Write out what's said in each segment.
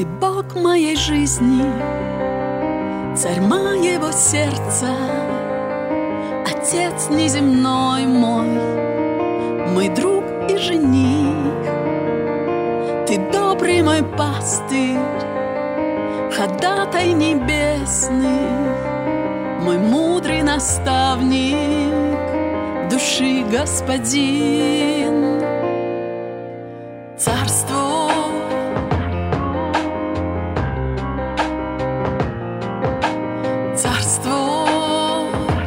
Ты Бог моей жизни, царь моего сердца, Отец неземной мой друг и жених. Ты добрый мой пастырь, ходатай небесный, мой мудрый наставник, души господин. Царствуй, царствуй,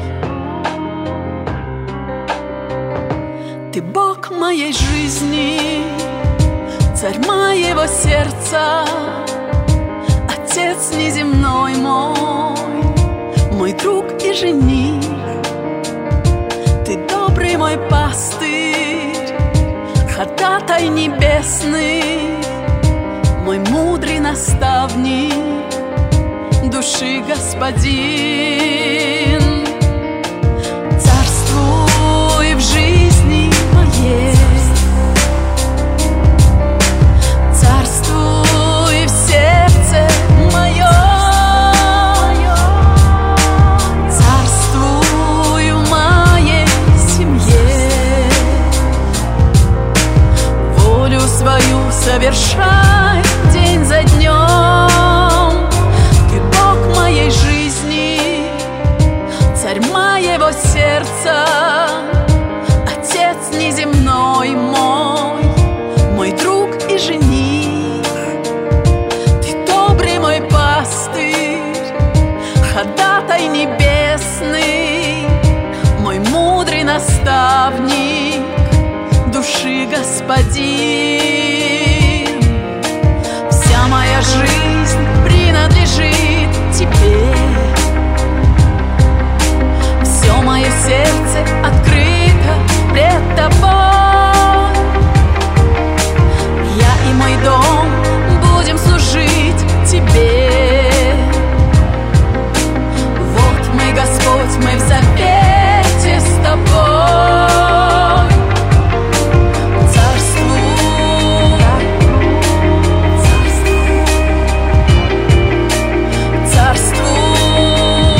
ты Бог моей жизни, царь моего сердца, Отец неземной мой друг и жених. Ты добрый мой пастырь, ходатай небесный, мой мудрый наставник, души господин. Царствуй в жизни моей, царствуй в сердце моем, царствуй в моей семье, волю свою совершай день за днем. Ты Бог моей жизни, царь моего сердца, Отец неземной мой друг и жених. Ты добрый мой пастырь, ходатай небесный, мой мудрый наставник, души господин. Вся моя жизнь принадлежит тебе, все мое сердце открыто пред тобой. Я и мой дом будем служить тебе. Вот мы, Господь, мы в завете с тобой. Царствуй, царствуй,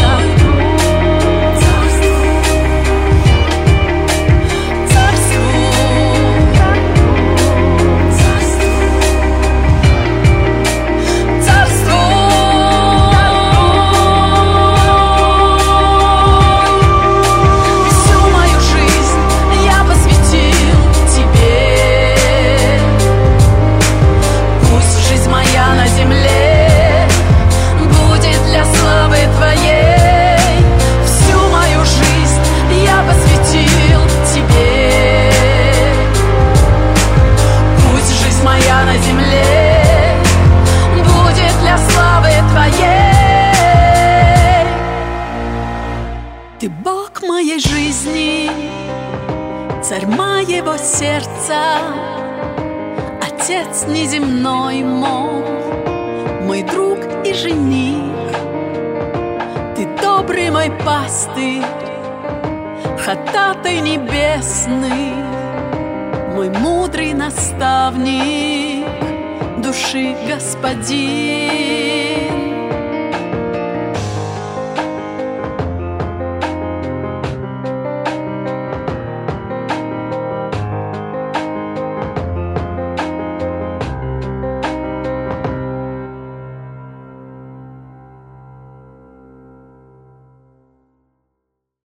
ты Бог моей жизни, царь моего сердца, Отец неземной мой друг и жених. Ты добрый мой пастырь, ходатай небесный, мой мудрый наставник, души господин.